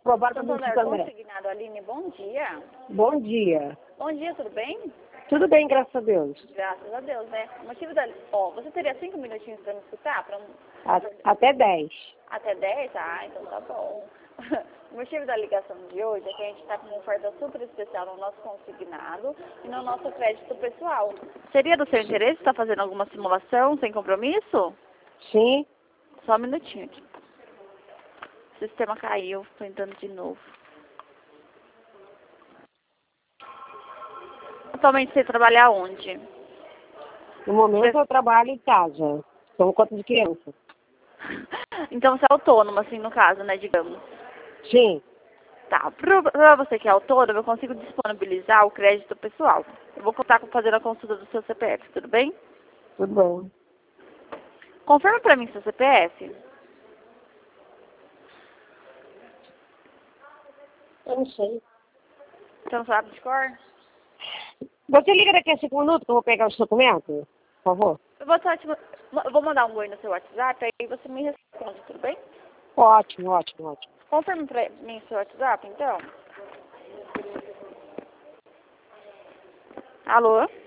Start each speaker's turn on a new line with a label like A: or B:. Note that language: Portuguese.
A: provar para
B: Santo
A: você
B: André,
A: também.
B: consignado, Aline, bom dia.
A: Bom dia.
B: Bom dia, tudo bem?
A: Tudo bem, graças a Deus.
B: Graças a Deus, né? O motivo da... Ó, você teria 5 minutinhos para me escutar?
A: Até 10.
B: Até 10? Ah, então tá bom. O motivo da ligação de hoje é que a gente está com uma oferta super especial no nosso consignado e no nosso crédito pessoal. Seria do seu interesse estar fazendo alguma simulação sem compromisso?
A: Sim.
B: Só um minutinho aqui. O sistema caiu, tô entrando de novo. Atualmente você trabalha onde?
A: No momento eu trabalho em casa. Tomo conta de criança.
B: Então você é autônomo, assim, no caso, né, digamos.
A: Sim.
B: Tá, pra você que é autônomo, eu consigo disponibilizar o crédito pessoal. Eu vou contar com fazer a consulta do seu CPF, tudo bem?
A: Tudo bem.
B: Confirma pra mim seu CPF.
A: Eu não sei.
B: Você não sabe de cor?
A: Você liga daqui a 5 minutos que eu vou pegar os documentos? Por favor.
B: Eu vou mandar um oi no seu WhatsApp, aí você me responde, tudo bem?
A: Ótimo, ótimo, ótimo.
B: Confirma pra mim seu WhatsApp, então. Alô?